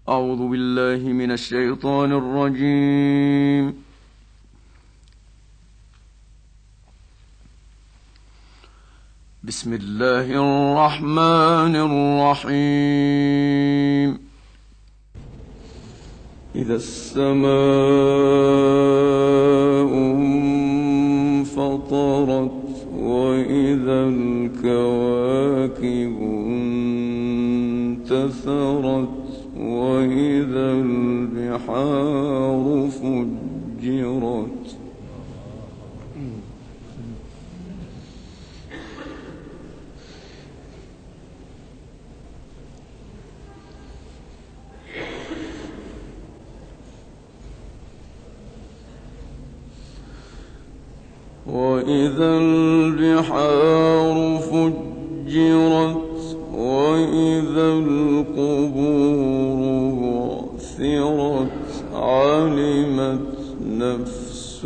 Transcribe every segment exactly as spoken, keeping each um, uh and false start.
أعوذ بالله من الشيطان الرجيم. بسم الله الرحمن الرحيم. إذا السماء انفطرت وإذا الكواكب انتثرت وإذا البحار فجرت وإذا البحار فجرت وإذا القبور بعثرت علمت نفس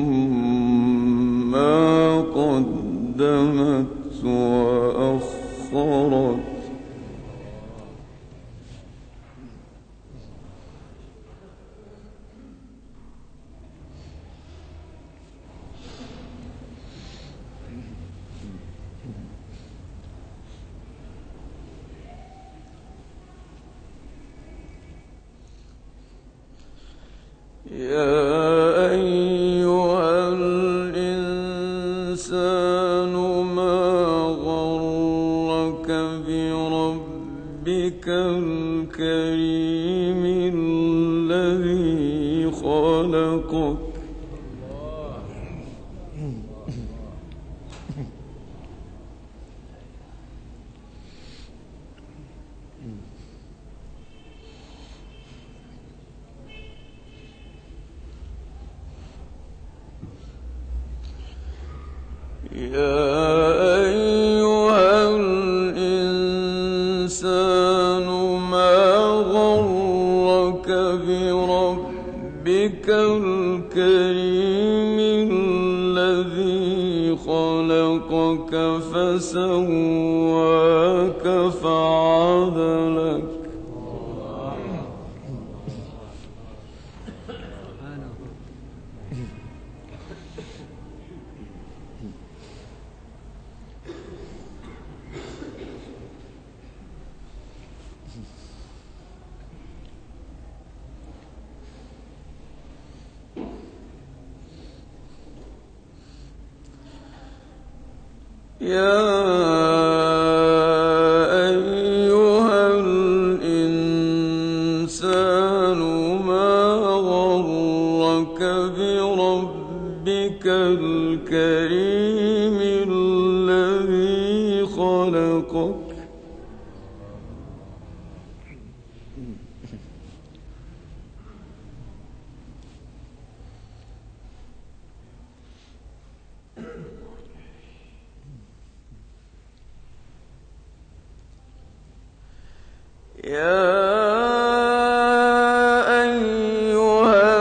ما قدمت وأخرت يا أيها الإنسان ما غرك بربك الكريم الذي خلقك يا أيها الإنسان ما غرك بربك الكريم الذي خلقك فسواك فعدلك يا أيها الإنسان ما غرك بربك الكريم الذي خلقك يا أيها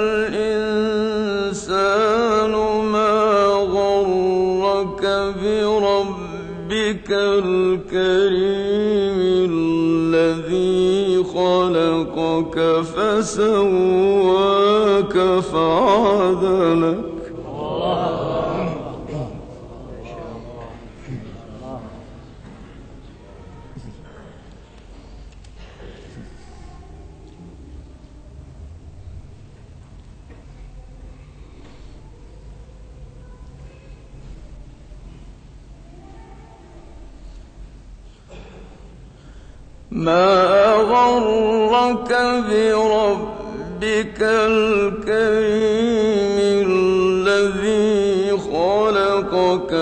الإنسان ما غرك بربك الكريم الذي خلقك فسواك فعدلك ما غرك بربك الكريم الذي خلقك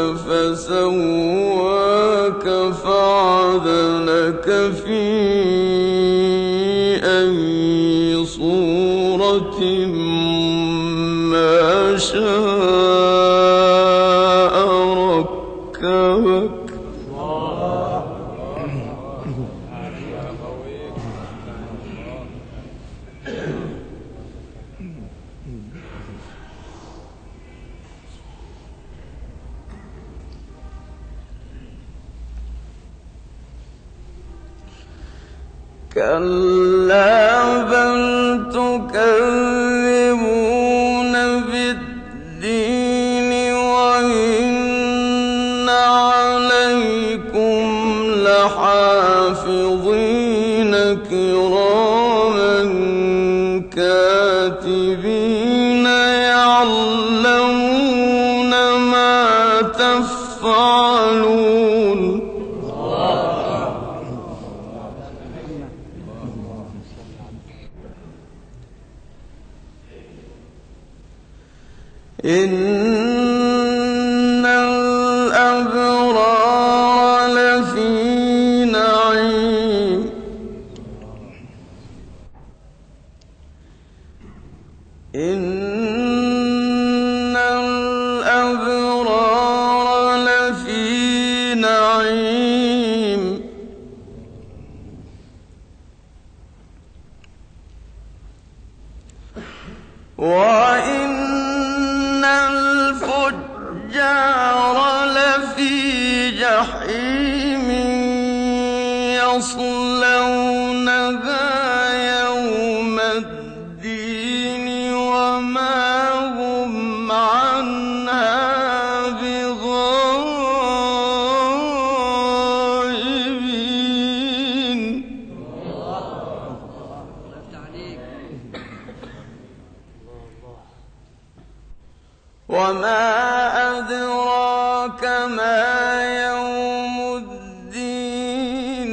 فسواك فعدلك في أي صورة ما شاء ركبك كلا بل تكذبون بالدين وإن عليكم لحافظين كراما كاتبين يعلمون ما تفعلون. إن الأبرار لفي نعيم إن الأبرار لفي نعيم وإن الفجار لفي جحيم يصلونها يوم الدين وما هم عنها بغائبين. وما أدراك ما يوم الدين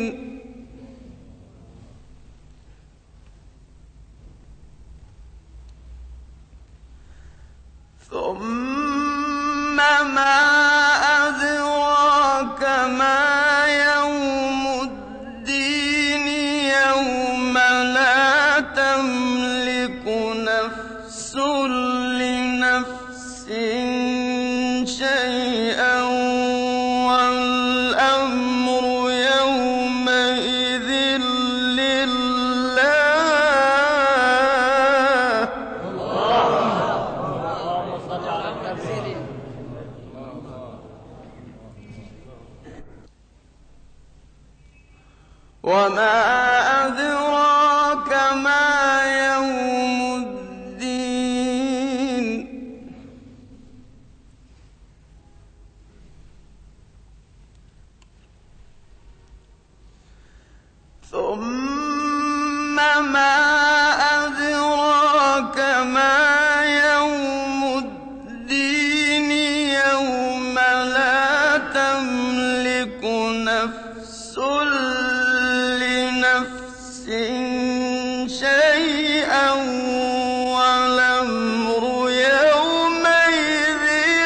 ثم ما أدراك ما يوم الدين يوم لا تملك نفس لنفس شيئا والأمر يومئذ لله. وما أدراك ما يوم الدين ثم ما أدراك ما يوم الدين يوم لا تملك نفس لنفس شيئا والأمر يومئذ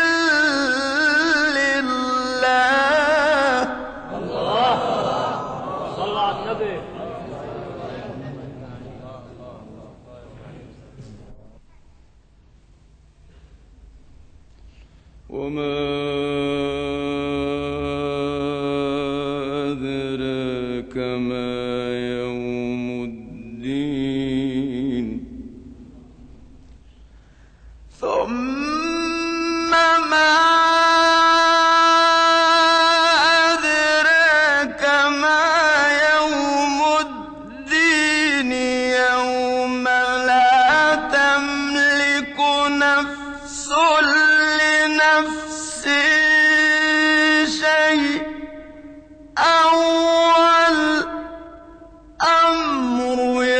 لله. الله صلى على النبي. وما أدراك ما يوم الدين ثم ما أدراك ما يوم الدين يوم لا تملك نفس لنفس شيئا والأمر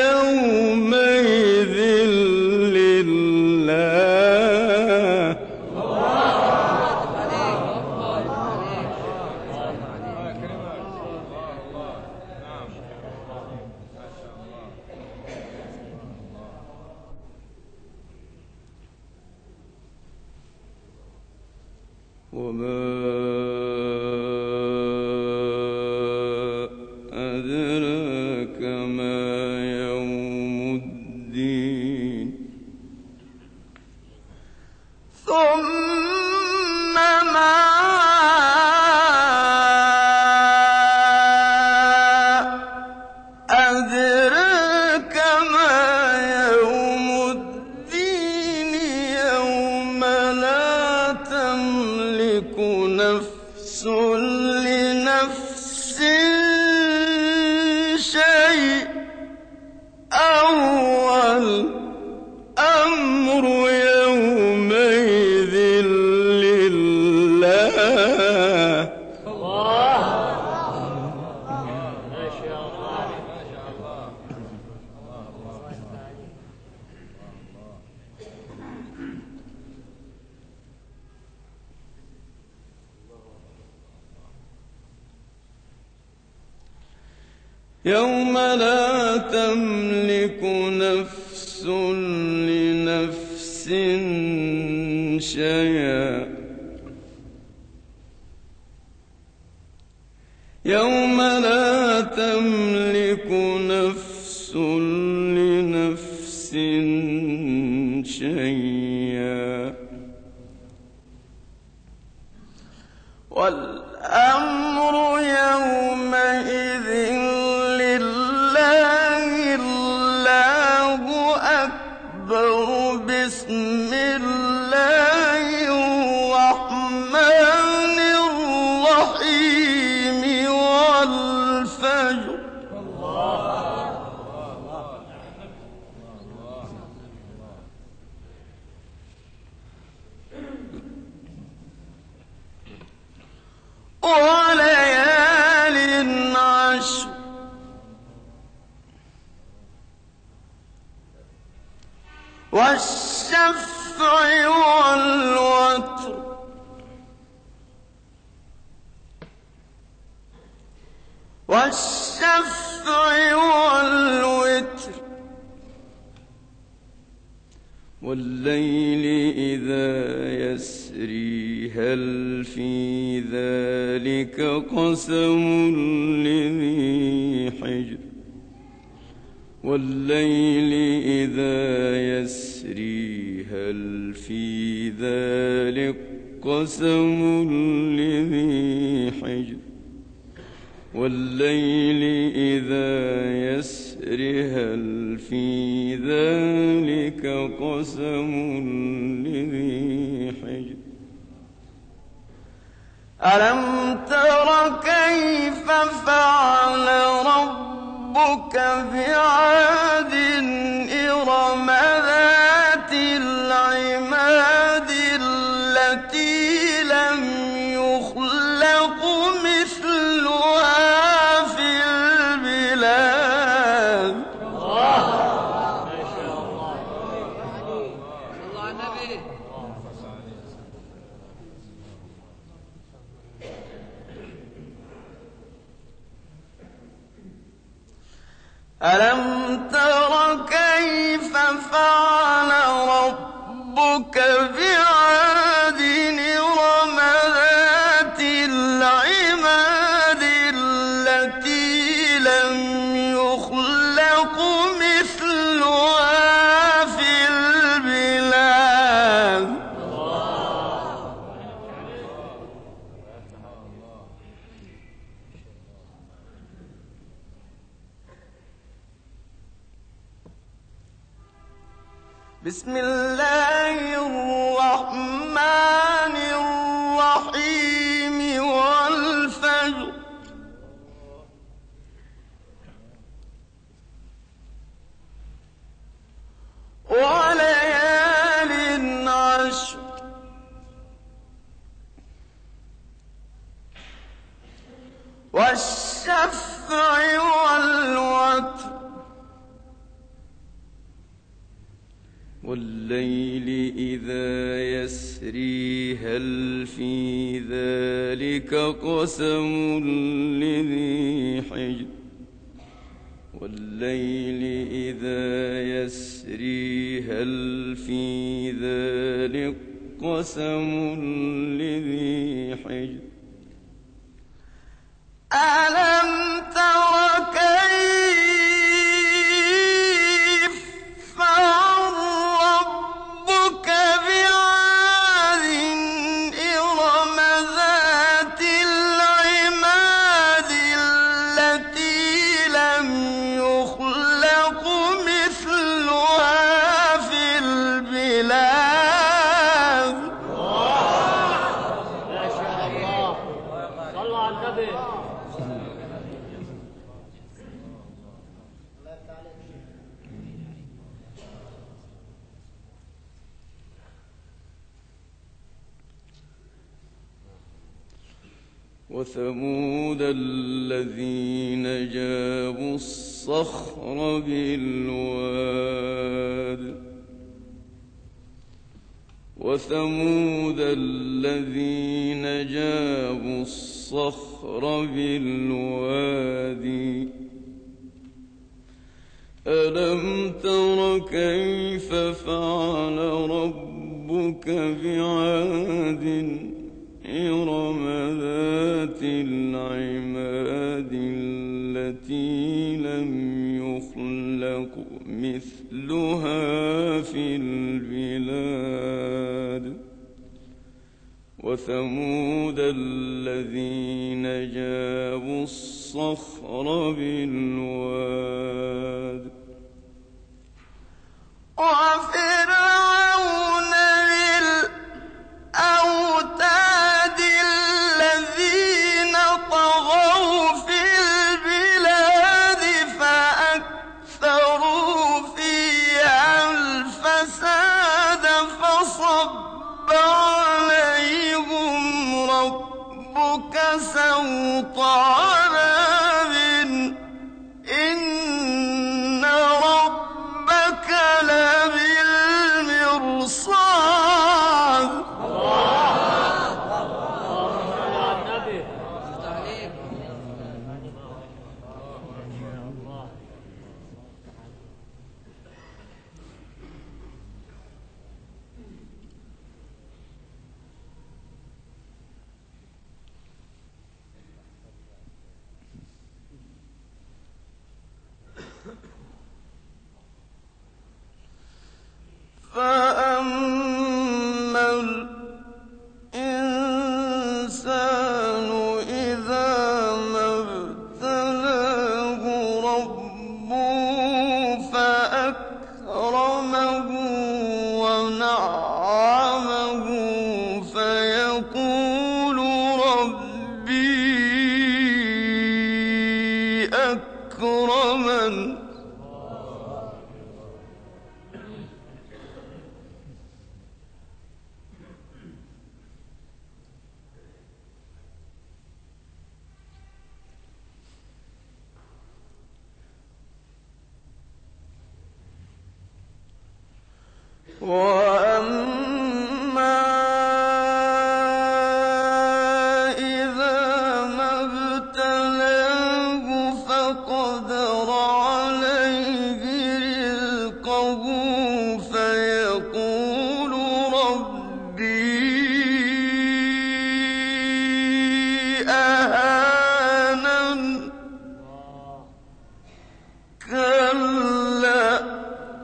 يومئذ لله. وما أدراك ما يوم الدين ثم ما أدراك ما يوم الدين يوم لا تملك نفس لنفس شيئا أول أمر يومئذ لله. الله ما شاء الله. يوم لا تملك نفس لنفس شيئا يوم لا تملك نفس لنفس شيئا والأمر يومئذ لله. الله أكبر. بسم الله الرحمن الرحيم. والفجر. وليال عشر. والشفع والوتر. والشفع والوتر. والليل إذا يسري. هل في ذلك قسم لذي حجر. والليل إذا يسري. هل في ذلك قسم لذي حجر. والليل إذا يسري. هل في ذلك قسم لذي حجر. ألم تر كيف فعل ربك بعاد. إرم ذات العماد التي لم يخلق مثلها في البلاد. الله ما شاء الله. صلى على النبي. ألم تر كيف فعل ربك بعاد. إرم ذات العماد التي لم يخلق مثلها في البلاد. بسم الله الرحمن الرحيم. والفجر. وليال عشر. والشفع والوتر. والليل إذا يسري. هل في ذلك قسم لذي حجر. والليل إذا يسري. هل في ذلك قسم لذي حجر. ألم تر كيف فعل ربك بعاد. إرم ذات العماد التي لم يخلق مثلها في البلاد. ما شاء الله. صلى على النبي. وثمود الذين جابوا الصخر بالواد وثمود الذين جابوا الصخر بالوادي ألم تر كيف فعل ربك بعاد إرم ذات العماد التي لم يخلق مثلها في البلاد وثمود الذين جابوا الصخر بالواد وفرعون بالأوتاد الذين طغوا في البلاد فأكثروا فيها الفساد فصب عليهم ربك سوط عذاب إن ربك لبالمرصاد فأما الإنسان إذا ما ابتلاه ربه فأكرمه ونعمه فيقول ربي أكرمن وأما إذا ما ابتلاه فقدر عليه رزقه فيقول ربي أهانن كلا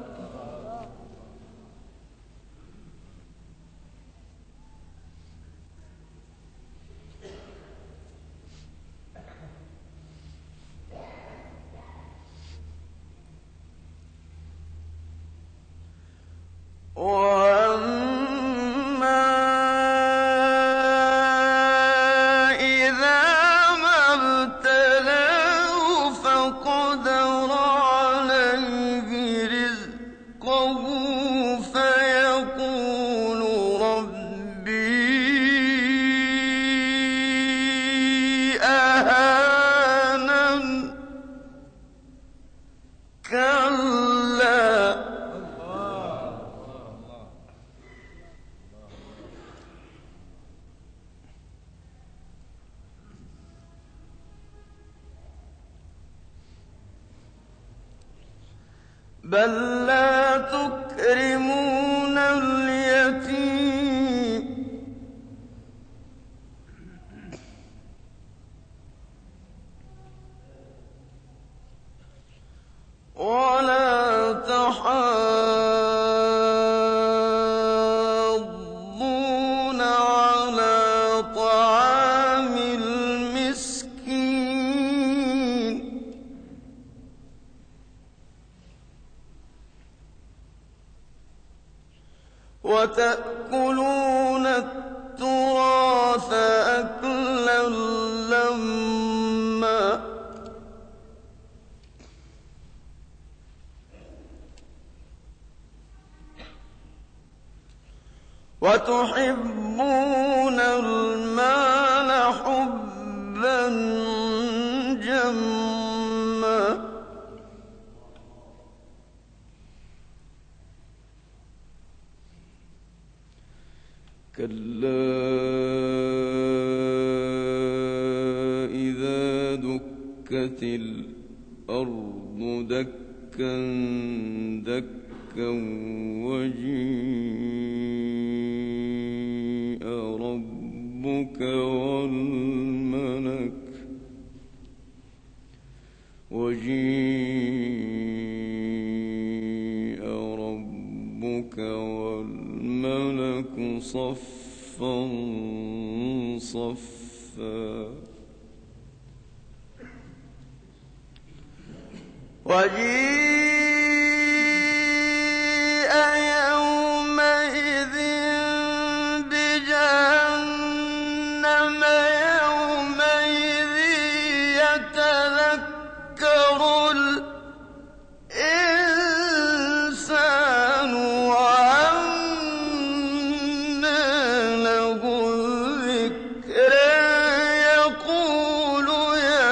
وأما إذا ما ابتلاه فقدر عليه رزقه فيقول ربي أهانن كلا بل لا تكرمون اليتيم ولا تحاضون على طعام المسكين وتأكلون التراث أكلا لما وتحبون المال حبا كلا إذا دكت الأرض دكا دكا وجيء ربك والملك وجيء ربك والملك صفا صفا وجيء يومئذ بجهنم يومئذ يتذكر الإنسان وأنى له الذكر يقول يا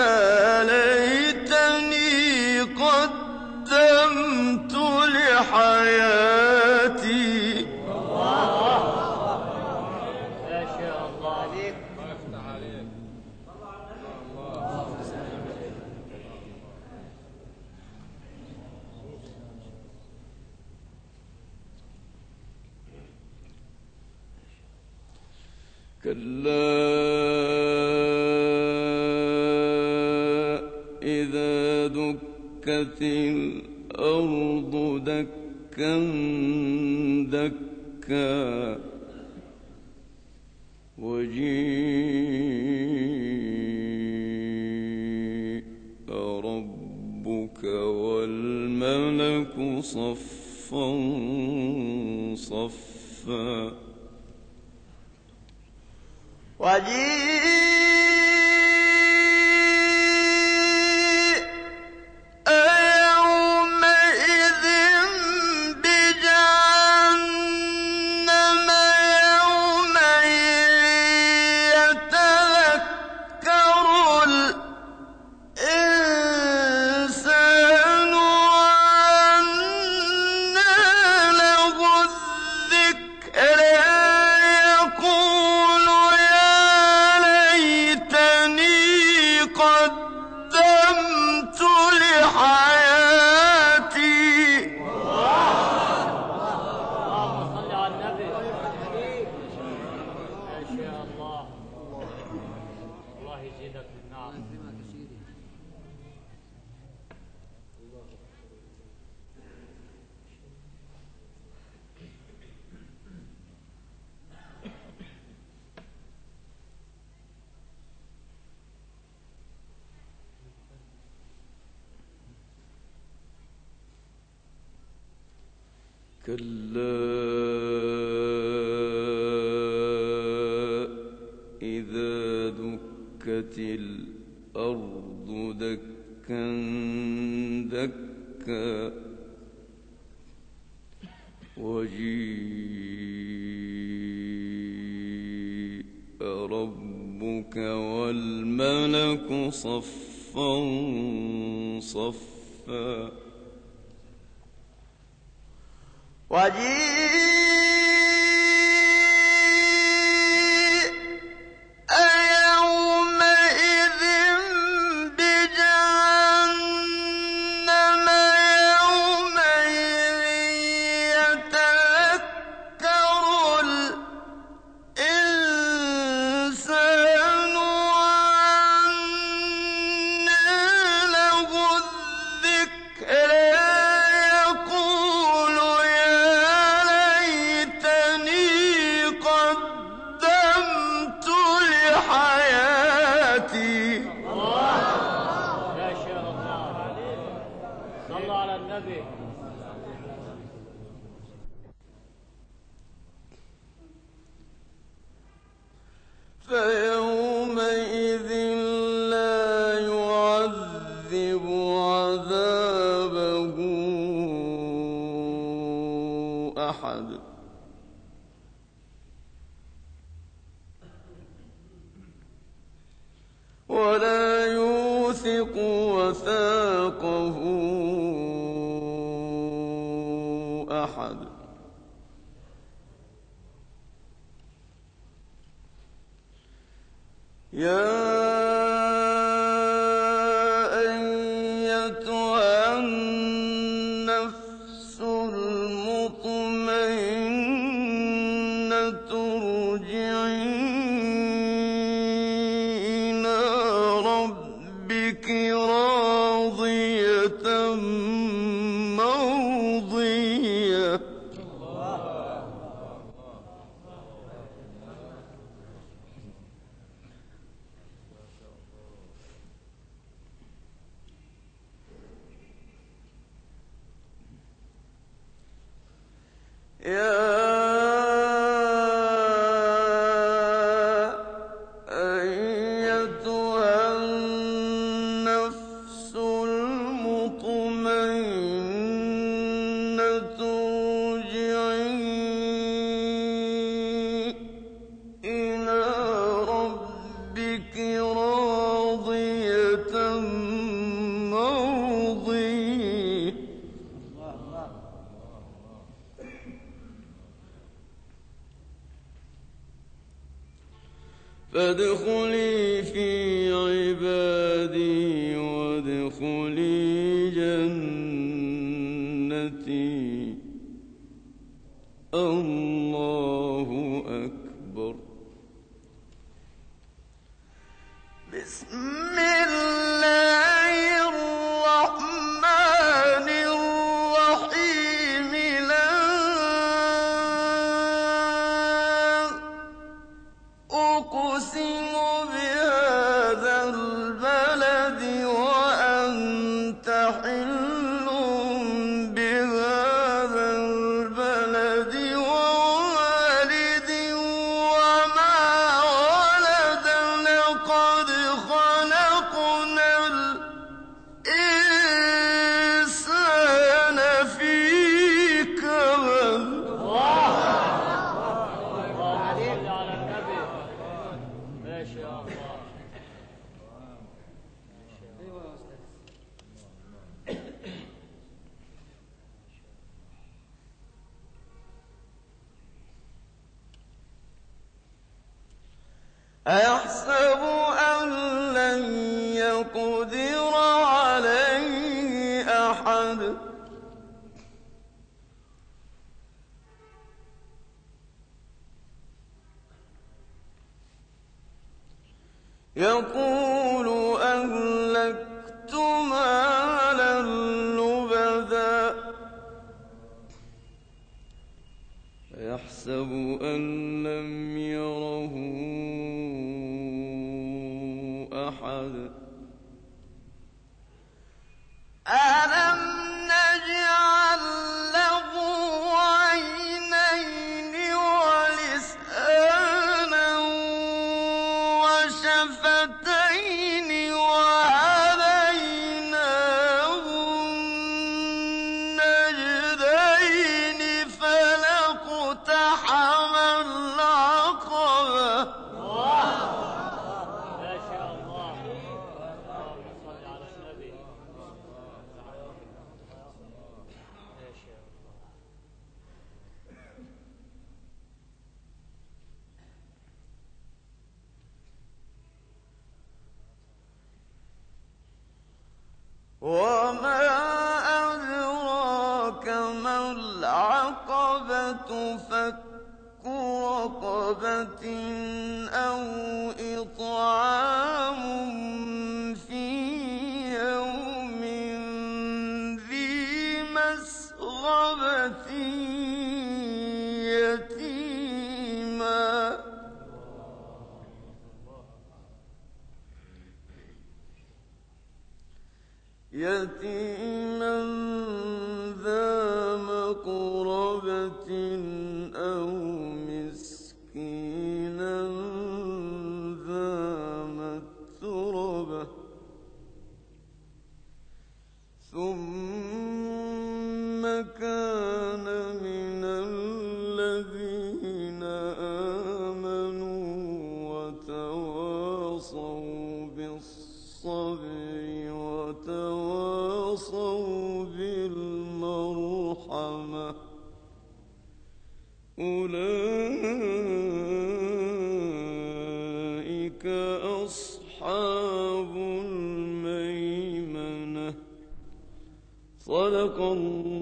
ليتني قدمت لحياتي ما شاء الله عليك. كلا إذا دكت الأرض دكا دكا وجيء ربك والملك صفا صفا وجيء يومئذ بجهنم يومئذ يتذكر الإنسان وأنى له الذكر يقول يا ليتني قدمت لحياتي اللهم صل على النبي. ما شاء الله. الله يزيدك من نعم. كلا إذا دكت الأرض دكا دكا وجيء ربك والملك صفا صفا وجيء يومئذ بجهنم يومئذ يتذكر الإنسان وأنى له الذكر يقول يا ليتني قدمت لحياتي ما شاء الله. صلوا على النبي. فيومئذ لا يعذب عذابه أحد ولا يوثق وثاقه أحد يا أيتها النفس المطمئنة ارجعي إلى ربك راضية مرضية يا أيتها النفس المطمئنة ارجعي إلى ربك راضية مرضية فادخلي في عبادي وادخلي جنتي. الله أكبر. بسم الله الرحمن الرحيم. لا أقسم بهذا البلد وأنت حل بهذا البلد ووالد وما ولد لقد خلقنا الإنسان في كبد. أيحسب أن لن يقدر عليه أحد. يقول أهلكت مالا لبدا. يحسب أن لم يره أحد. ألم نجعل له عينين ولسانا وشفتين وهديناه النجدين فلاقتحم العقبة. ما شاء الله. اللهم صل على النبي. ما شاء الله. وما أدراك ما العقبة. فك رقبة أو إطعام في يوم ذي مسغبة يتيما يتيما ذا مقربة أو مسكينا ذا متربة ثم كان من الذين آمنوا وتواصوا بالصبر وتواصوا بالمرحمة أولئك صدق الله